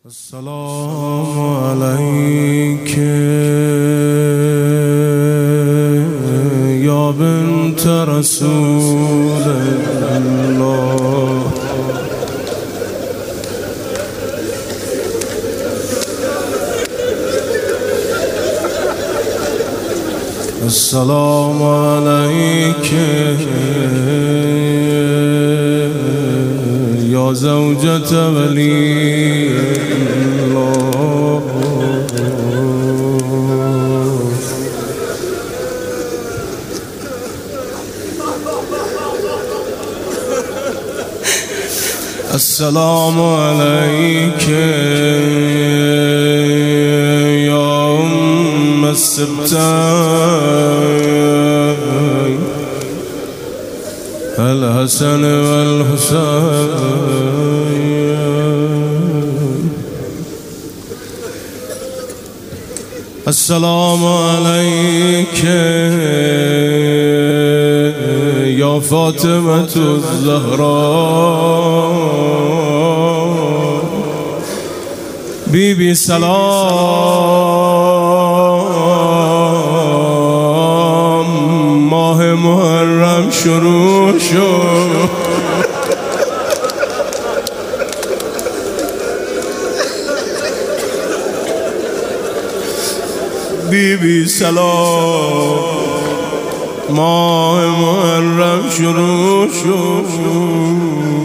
السلام عليك يا بنت رسول الله. السلام عليك يا زوجة ولي الله. السلام عليك يا أم السبتين الحسن والحسين. السلام عليك يا فاطمة الزهراء. بيبي سلام، ماه محرم شروع شد. بيبي سلام، ماه محرم شروع شد.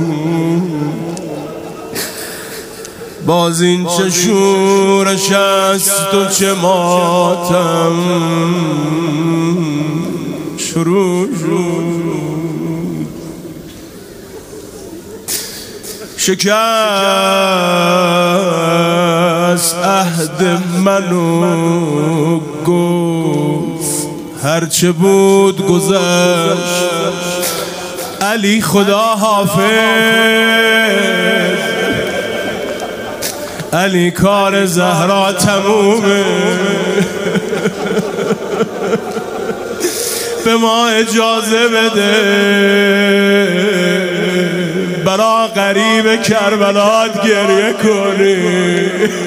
باز این چه شورش است و چه ماتم شروع شد. شکست عهد منو گفت هرچه بود گذشت. علی خدا حافظ، علی کار زهرا تمومه. به ما اجازه بده برا غریب کربلات گریه کنی.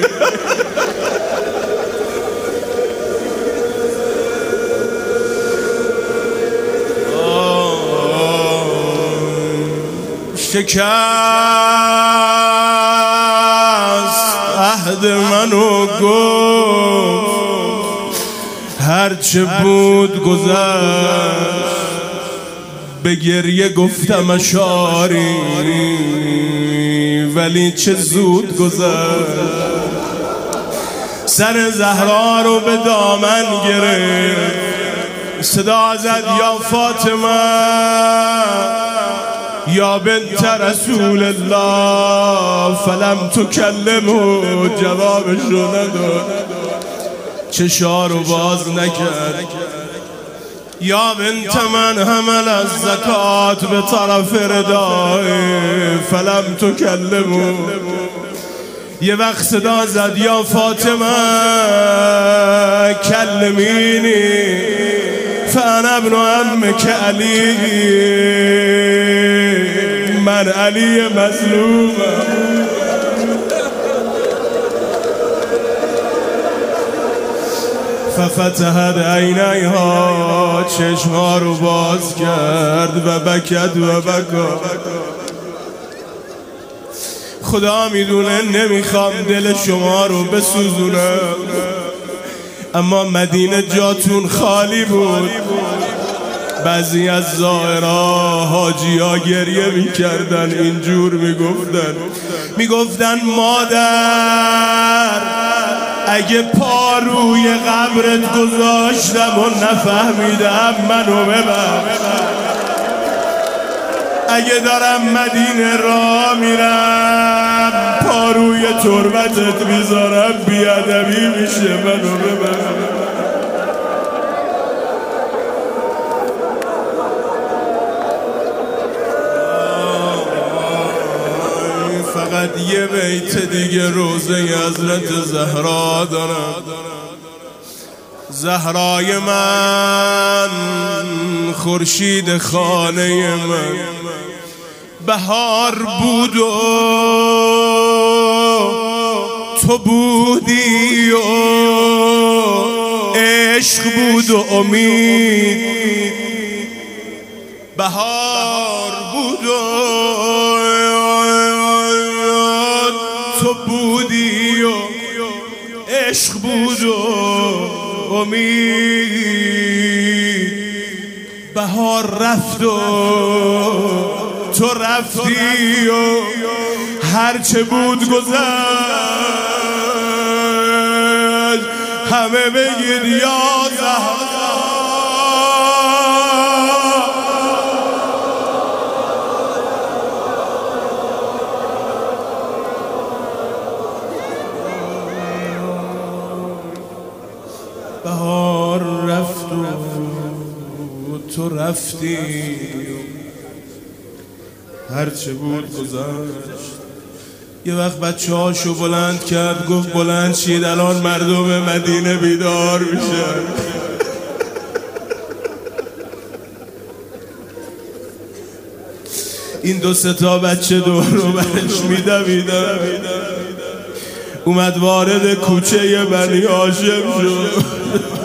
شکست عهد منو گفت هرچه بود گذشت. به گریه گفتم اشاری ولی چه زود گذشت. سر زهرا رو به دامن گرفت، صدا زد یا فاطمه یا بنت رسول الله. فلم تکلمو، جوابشو نداد، چشا رو باز نکرد. یا بنت من حمل از زکات به طرف ردای. فلم تکلمو، یه وقت صدا زد یا فاطمه کلمینی فانا ابن عمک علی. من علی مظلومم. ففتحت عینیها، چشمها رو باز کرد و بکد و بکا. خدا میدونه نمیخوام دل شما رو بسوزونم، اما مدینه جاتون خالی بود. بعضی از زائرها حاجی‌ها گریه میکردن، اینجور میگفتن مادر اگه پا روی قبرت گذاشتم و نفهمیدم منو ببخش. اگه دارم مدینه را میرم پا روی تربتت میذارم بیادبی میشه، منو ببخش. فقط یه بیت دیگه روزه حضرت زهرا دارم. زهرای من، خورشید خانه من، بهار بود و تو بودی و عشق بود و امید، بهار بود و تو بودی و عشق بود و امید، بهار رفت و تو رفتی و هرچه بود گذشت، همه بگید یا زهرا. بهار رفت و تو رفتی، هرچه بود گذشت. یه وقت بچه هاشو بلند کرد، گفت بلند شید الان مردم مدینه بیدار میشن. این دو سه تا بچه دور رو برش میدویدن، اومد وارد کوچه بنی هاشم شد.